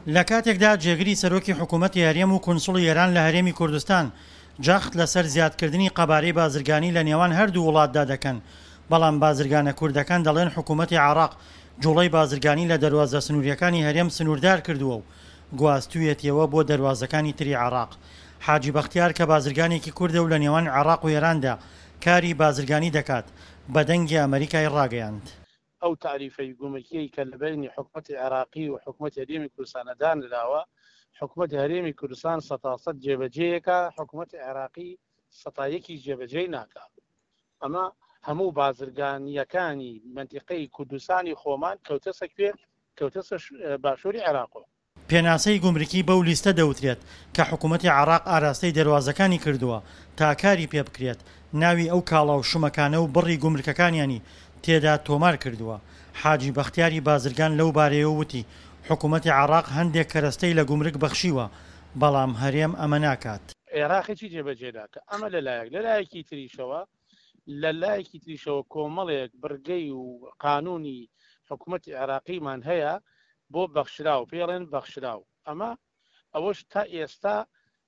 لە کاتێکدا جێگری سەرۆکی حکوومەتی هەرێم و کونسڵی ئێران لە هەرێمی کوردستان جەخت لەسەر زیادکردنی قەبارەی بازرگانی لە نێوان هەردوو وڵاتدا دەکەن، بەڵام بازرگانە کوردەکان دەڵێن حکوومەتی عێراق جوڵەی بازرگانی لە دەواازە سنووریەکانی هەرێم سنووردار کردووە و گواستوویەتیەوە بۆ دەواازەکانی تری عێراق. حاجی بەختیار کە بازرگانێکی کوردە و لە نێوان عێراق و ئێراندا کاری بازرگانی دەکات بە دەنگی ئەمریکای ڕاگەیاند. ئەو تعریفەی گومرگیەی کە لە بینی حکوومەتی عێراقی و حکوومەتی هەرێمی کوردستانەدان لراوە، حکوومەتی هەرێمی کوردستان 100% جێبەجێیەکە، حکوومەتی عێراقی 100% جێبەجێ ناکات. ئەمە هەموو بازرگانیەکانی منتیقەی کوردستانی خۆمان کەوتە سەکوێ کەوتە باشووری عێراقەوە. پێناسەی گومرکی بەو لیستە دەوترێت کە حکوومەتی عێراق ئاراستەی دەواازەکانی کردووە تا کاری پێ بکرێت، ناوی ئەو کاڵە و شومەکانە و بڕی گومرکەکانیانی تێدا تۆمار کردووە. حاجی بەختیاری بازرگان لەو بارەیە وتی حکوومەتی عێراق هەندێک کەرەستەی لە گومرک بەخشیوە، بەڵام هەرێم ئەمە ناکات. عێراقی جێبەجێ ناکە. ئەمە لەلایەکی تریشەوە لە لایەکی تریشەوە کۆمەڵێک بڕگەی و قانونی حکوومەتی عێراقیمان هەیە بۆ بەخشراو، پێڵێن بەخشراو. ئەمە ئەوەش تا ئێستا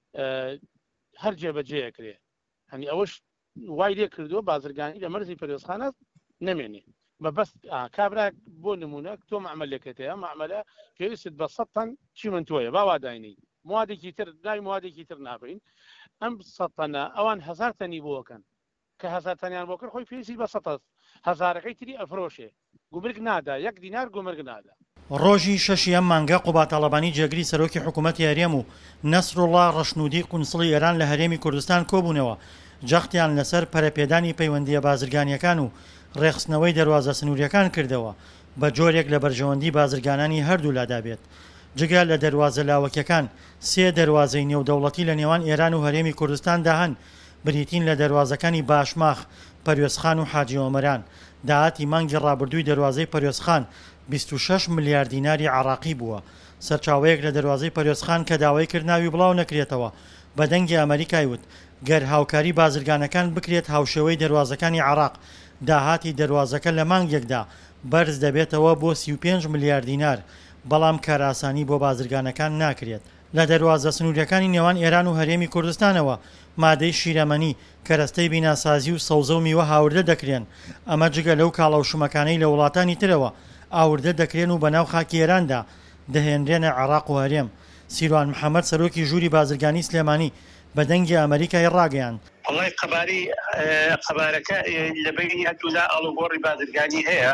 هەر جێبەجێەکرێ، هەنی ئەوەش وای لێ کردووە بازرگانی لە مەرزی پەرۆزخانە نەمێنێ. بەبەست کابرا بۆ نمونە تۆ مەعمەلەکەتەیە، مەعمەلە پێویست بە 100 تەن چیمەنتۆیە باواداینی موادێکی تر ناوی موادێکی تر نابین، ئەم 100 تەنە ئەوان 1000 تەنی بۆکەن کە 1000 تەنیان بۆ کرد خۆی پێویستی بە 100 هەزارەکەی تری ئەفرۆشێ، گومرگ نادا، 1 دینار گومرگ نادا. ڕۆژی شەشی ئەم مانگە قوباتەڵەبانی جێگری سەرۆکی حکوومەتی هەرێم و نەسرۆڵڵا ڕەشنودی قونسڵی ئێران لە هەرێمی کوردستان کۆبوونەوە، جەختیان لەسەر پەرەپێدانی پەیوەندیە بازرگانیەکان و ڕێخستنەوەی دەواازە سنووریەکان کردەوە بە جۆرێک لە بەرژەوەندی بازرگانانی هەردوو لادابێت. جگە لە دەواازە لاوەکیەکان 3 دەواازەی نێودەوڵەتی لە نێوان ئێران و هەرێمی کوردستاندا هەن، بریتین لە دەواازەکانی باشماخ، پەروێزخان و حاجی ئۆمەران. داهاتی مانگی ڕابردووی دەواازەی پەروێزخان 26 ملیار دیناری عێراقی بووە. سەرچاوەیەک لە دەواازەی پەروێزخان کە داوای کرد ناوی بڵاو نەکرێتەوە بە دەنگی ئەمریکای وت گەر هاوکاری بازرگانەکان بکرێت هاوشێوەی دەواازەکانی عێراق، داهاتی دەواازەکە لە مانگێکدا بەرز دەبێتەوە بۆ 35 ملیار دینار، بەڵام کاراسانی بۆ بازرگانەکان ناکرێت. لە دەواازە سنووریەکانی نێوان ئێران و هەرێمی کوردستانەوە مادەی شیرەمەنی، کەرەستەی بیناسازی و سەوزە و میوە هاوردە دەکرێن. ئەمە جگە لەو کاڵە و شومەکانەی لە وڵاتانی ترەوە ئاوردە دەکرێن و بەناو خاکی ئێراندا دەهێنرێنە عێراق و هەرێم. سیروان محەممەد سەرۆکی ژووری بازرگانی سلێمانی بە دەنگی ئەمریکای ڕاگەیاند. وڵی قەبارەکە لە بینی هەردوولا ئەڵوگۆڕی بازرگانی هەیە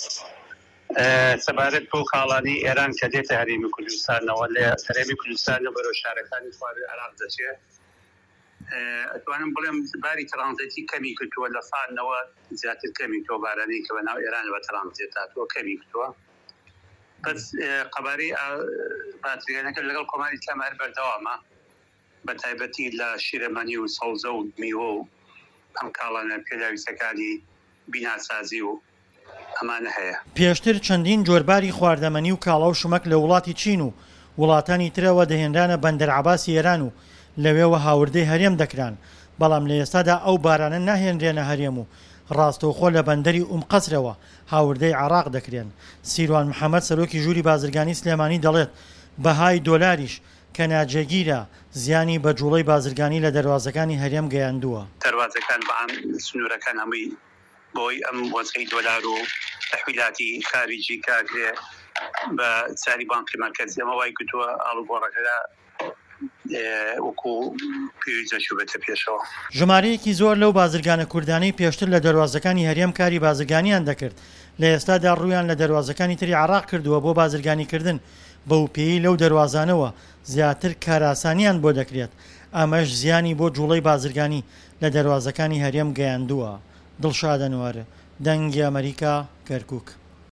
سەبارەت بۆ کاڵانی ئێران کە دێتە هەرێمی کوردستانەوە لە هەرێمی کوردستانە بەرەو شارەکانی خواردی عێراق دەچێت. ئەتوانم بڵێم باری ترانزیتی کەمی کردووە لە فانەوە زیاتر کەمی تۆ بارانەی کە بەناو ئێران بە ترانزیت هاتووە کەمی کردووە. بەس قەبارەی بازرگانەکە لەگەڵ کۆماری ئیسلام هەر بەردەوامە، بە تایبەتی لە شیرەمەنی و سەوزە و میوە و ئەم کاڵانە پێداویستەکانی بیناسازی و ئەمانە هەیە. پێشتر چەندین جۆرباری خواردەمەنی و کاڵە و شومەک لە وڵاتی چین و وڵاتانی ترەوە دەهێنرانە بەندەر عەباسی ئێران و لەوێوە هاوردەی هەرێم دەکران، بەڵام لە ئێستادا ئەو بارانە ناهێنرێنە هەرێم و ڕاستەوخۆ لە بەندەری قەسرەوە هاوردەی عێراق دەکرێن. سیروان محەممەد سەرۆکی ژووری بازرگانی سلێمانی دەڵێت بەهای دۆلاریش کە ناجێگیرە زیانی بە جوڵەی بازرگانی لە دەواازەکانی هەرێم گەیاندووە. دەواازەکان بەعام سنوورەکان هەمووی بۆی ئەم وەزعی دۆلار و تەحویلاتی خارجی کاگرێ بە ساری بانکی مرکزی ئەمە وای کردووە ئاڵوگۆڕەکەدا وەکو پێویستە بێتە پێشەوە. ژمارەیەکی زۆر لەو بازرگانە کوردانەی پێشتر لە دەواازەکانی هەرێم کاری بازرگانیان دەکرد، لە ئێستادا ڕوویان لە دەواازەکانی تری عێراق کردووە بۆ بازرگانیکردن بەوپێی لەو دەواازانەوە زیاتر کاراسانیان بۆ دەکرێت. ئەمەش زیانی بۆ جوڵەی بازرگانی لە دەواازەکانی هەرێم گەیاندووە. دڵشادە نوارە، دەنگی ئەمریکا، کەرکووک.